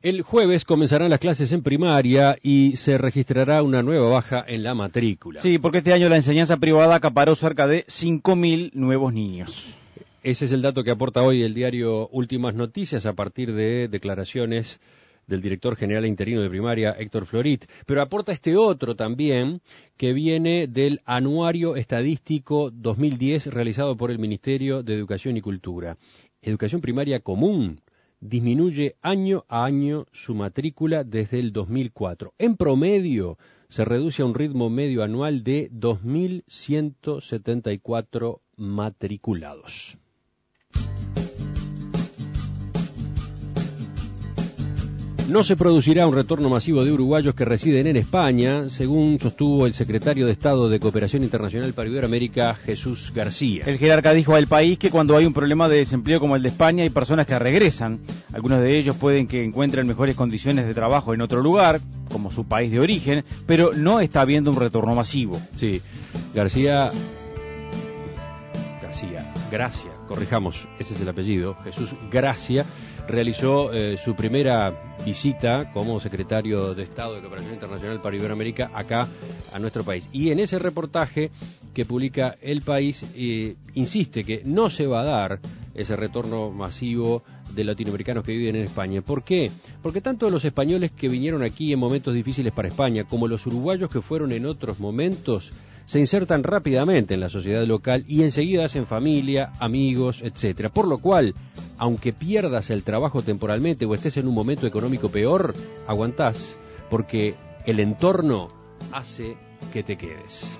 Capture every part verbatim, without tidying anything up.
El jueves comenzarán las clases en primaria y se registrará una nueva baja en la matrícula. Sí, porque este año la enseñanza privada acaparó cerca de cinco mil nuevos niños. Ese es el dato que aporta hoy el diario Últimas Noticias a partir de declaraciones del director general interino de primaria, Héctor Florit, pero aporta este otro también, que viene del Anuario Estadístico dos mil diez realizado por el Ministerio de Educación y Cultura. Educación primaria común disminuye año a año su matrícula desde el dos mil cuatro. En promedio, se reduce a un ritmo medio anual de dos mil ciento setenta y cuatro matriculados. No se producirá un retorno masivo de uruguayos que residen en España, según sostuvo el secretario de Estado de Cooperación Internacional para Iberoamérica, Jesús García. El jerarca dijo al país que cuando hay un problema de desempleo como el de España hay personas que regresan. Algunos de ellos pueden que encuentren mejores condiciones de trabajo en otro lugar, como su país de origen, pero no está habiendo un retorno masivo. Sí, García... García, Gracia, corrijamos, ese es el apellido, Jesús Gracia, realizó eh, su primera visita como secretario de Estado de Cooperación Internacional para Iberoamérica acá a nuestro país. Y en ese reportaje que publica El País, eh, insiste que no se va a dar ese retorno masivo de latinoamericanos que viven en España. ¿Por qué? Porque tanto los españoles que vinieron aquí en momentos difíciles para España como los uruguayos que fueron en otros momentos se insertan rápidamente en la sociedad local y enseguida hacen familia, amigos, etcétera. Por lo cual, aunque pierdas el trabajo temporalmente o estés en un momento económico peor, aguantás, porque el entorno hace que te quedes.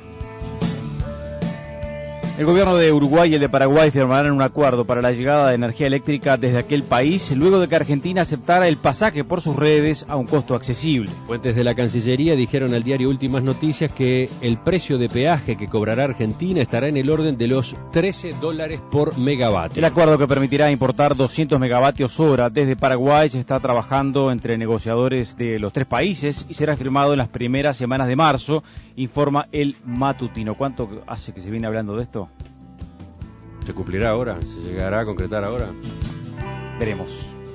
El gobierno de Uruguay y el de Paraguay firmarán un acuerdo para la llegada de energía eléctrica desde aquel país, luego de que Argentina aceptara el pasaje por sus redes a un costo accesible. Fuentes de la Cancillería dijeron al diario Últimas Noticias que el precio de peaje que cobrará Argentina estará en el orden de los trece dólares por megavatio. El acuerdo, que permitirá importar doscientos megavatios hora desde Paraguay, se está trabajando entre negociadores de los tres países y será firmado en las primeras semanas de marzo, informa El Matutino. ¿Cuánto hace que se viene hablando de esto? ¿Se cumplirá ahora? ¿Se llegará a concretar ahora? Veremos.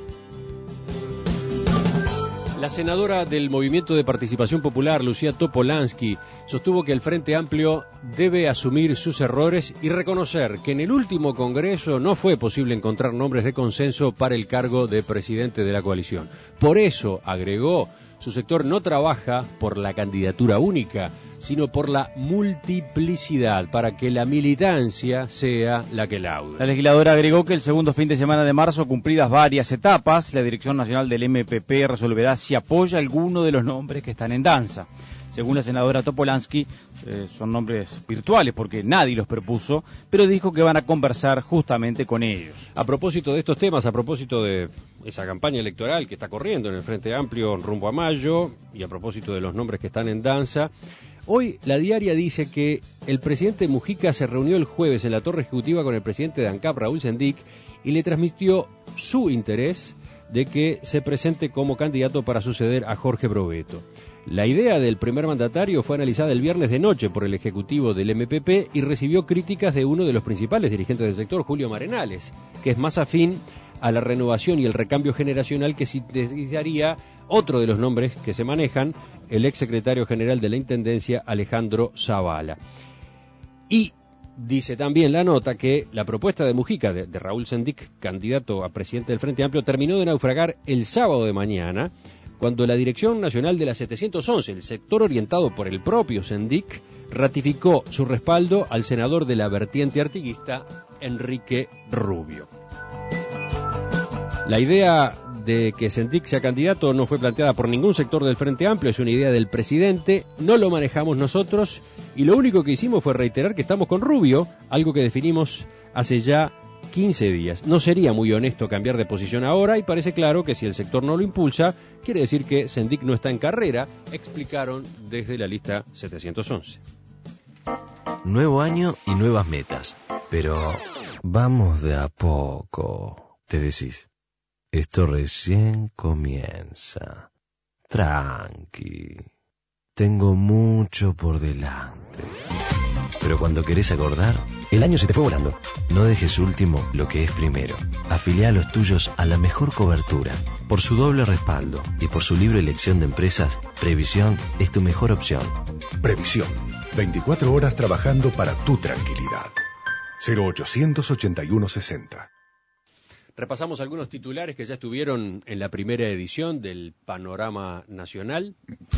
La senadora del Movimiento de Participación Popular, Lucía Topolansky, sostuvo que el Frente Amplio debe asumir sus errores y reconocer que en el último Congreso no fue posible encontrar nombres de consenso para el cargo de presidente de la coalición. Por eso, agregó, su sector no trabaja por la candidatura única, sino por la multiplicidad, para que la militancia sea la que laude. La legisladora agregó que el segundo fin de semana de marzo, cumplidas varias etapas, la Dirección Nacional del M P P resolverá si apoya alguno de los nombres que están en danza. Según la senadora Topolansky, eh, son nombres virtuales porque nadie los propuso, pero dijo que van a conversar justamente con ellos. A propósito de estos temas, a propósito de esa campaña electoral que está corriendo en el Frente Amplio rumbo a mayo, y a propósito de los nombres que están en danza, hoy la diaria dice que el presidente Mujica se reunió el jueves en la torre ejecutiva con el presidente de ANCAP, Raúl Sendic, y le transmitió su interés de que se presente como candidato para suceder a Jorge Brovetto. La idea del primer mandatario fue analizada el viernes de noche por el ejecutivo del M P P y recibió críticas de uno de los principales dirigentes del sector, Julio Marenales, que es más afín a la renovación y el recambio generacional que sintetizaría otro de los nombres que se manejan, el exsecretario general de la Intendencia, Alejandro Zavala. Y dice también la nota que la propuesta de Mujica, de, de Raúl Sendic, candidato a presidente del Frente Amplio, terminó de naufragar el sábado de mañana, cuando la Dirección Nacional de la setecientos once, el sector orientado por el propio Sendic, ratificó su respaldo al senador de la vertiente artiguista, Enrique Rubio. La idea de que Sendic sea candidato no fue planteada por ningún sector del Frente Amplio, es una idea del presidente, no lo manejamos nosotros, y lo único que hicimos fue reiterar que estamos con Rubio, algo que definimos hace ya quince días. No sería muy honesto cambiar de posición ahora, y parece claro que si el sector no lo impulsa, quiere decir que Sendic no está en carrera, explicaron desde la lista setecientos once. Nuevo año y nuevas metas, pero vamos de a poco, te decís. Esto recién comienza. Tranqui. tengo mucho por delante. Pero cuando querés acordar, el año se te fue volando. No dejes último lo que es primero. Afiliá a los tuyos a la mejor cobertura. Por su doble respaldo y por su libre elección de empresas, Previsión es tu mejor opción. Previsión. veinticuatro horas trabajando para tu tranquilidad. cero ochocientos ochenta y uno sesenta. Repasamos algunos titulares que ya estuvieron en la primera edición del Panorama Nacional.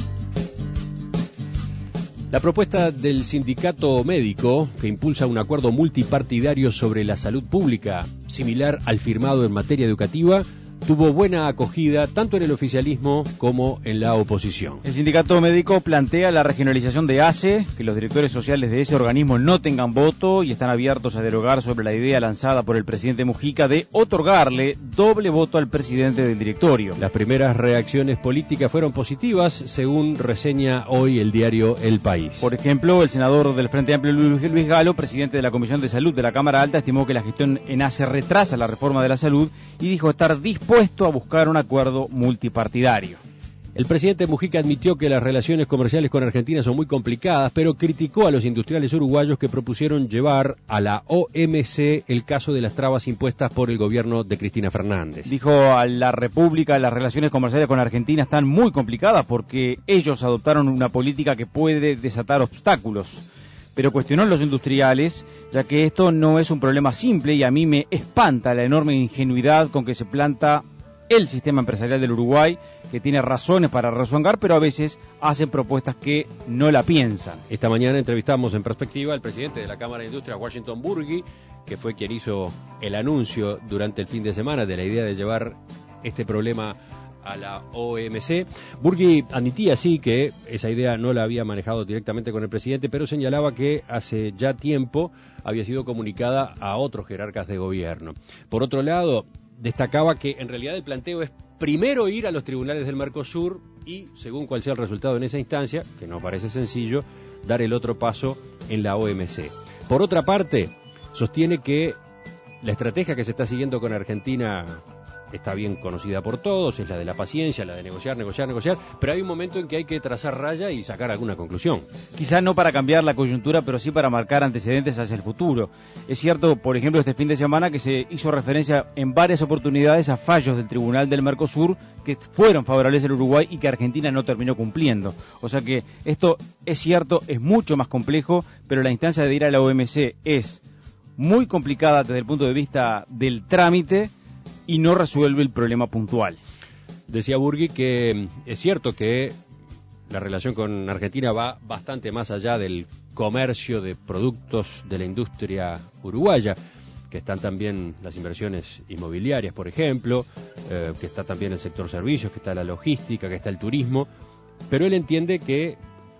La propuesta del sindicato médico, que impulsa un acuerdo multipartidario sobre la salud pública, similar al firmado en materia educativa, tuvo buena acogida tanto en el oficialismo como en la oposición. El sindicato médico plantea la regionalización de A C E, que los directores sociales de ese organismo no tengan voto y están abiertos a derogar sobre la idea lanzada por el presidente Mujica de otorgarle doble voto al presidente del directorio. Las primeras reacciones políticas fueron positivas, según reseña hoy el diario El País. Por ejemplo, el senador del Frente Amplio Luis, Luis Galo, presidente de la Comisión de Salud de la Cámara Alta, estimó que la gestión en A C E retrasa la reforma de la salud y dijo estar dispuesto puesto a buscar un acuerdo multipartidario. El presidente Mujica admitió que las relaciones comerciales con Argentina son muy complicadas, pero criticó a los industriales uruguayos que propusieron llevar a la O M C el caso de las trabas impuestas por el gobierno de Cristina Fernández. Dijo a la República, las relaciones comerciales con Argentina están muy complicadas porque ellos adoptaron una política que puede desatar obstáculos. Pero cuestionó a los industriales, ya que esto no es un problema simple y a mí me espanta la enorme ingenuidad con que se planta el sistema empresarial del Uruguay, que tiene razones para rezongar, pero a veces hacen propuestas que no la piensan. Esta mañana entrevistamos en Perspectiva al presidente de la Cámara de Industria, Washington Burgi, que fue quien hizo el anuncio durante el fin de semana de la idea de llevar este problema a la O M C. Burgi admitía sí que esa idea no la había manejado directamente con el presidente, pero señalaba que hace ya tiempo había sido comunicada a otros jerarcas de gobierno. Por otro lado, destacaba que en realidad el planteo es primero ir a los tribunales del Mercosur y, según cuál sea el resultado en esa instancia, que no parece sencillo, dar el otro paso en la O M C. Por otra parte, sostiene que la estrategia que se está siguiendo con Argentina está bien conocida por todos, es la de la paciencia, la de negociar, negociar, negociar, pero hay un momento en que hay que trazar raya y sacar alguna conclusión. Quizá no para cambiar la coyuntura, pero sí para marcar antecedentes hacia el futuro. Es cierto, por ejemplo, este fin de semana que se hizo referencia en varias oportunidades a fallos del Tribunal del Mercosur que fueron favorables al Uruguay y que Argentina no terminó cumpliendo. O sea que esto es cierto, es mucho más complejo, pero la instancia de ir a la O M C es muy complicada desde el punto de vista del trámite y no resuelve el problema puntual. Decía Burgi que es cierto que la relación con Argentina va bastante más allá del comercio de productos de la industria uruguaya, que están también las inversiones inmobiliarias, por ejemplo, eh, que está también el sector servicios, que está la logística, que está el turismo, pero él entiende que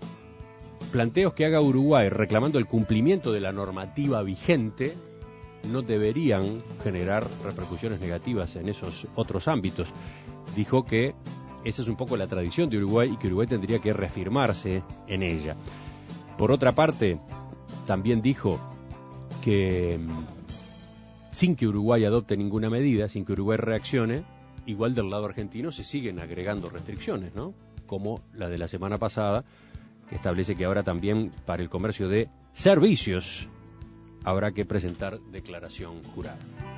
planteos que haga Uruguay reclamando el cumplimiento de la normativa vigente no deberían generar repercusiones negativas en esos otros ámbitos. Dijo que esa es un poco la tradición de Uruguay y que Uruguay tendría que reafirmarse en ella. Por otra parte, también dijo que sin que Uruguay adopte ninguna medida, sin que Uruguay reaccione, igual del lado argentino se siguen agregando restricciones, ¿no? Como la de la semana pasada, que establece que ahora también para el comercio de servicios habrá que presentar declaración jurada.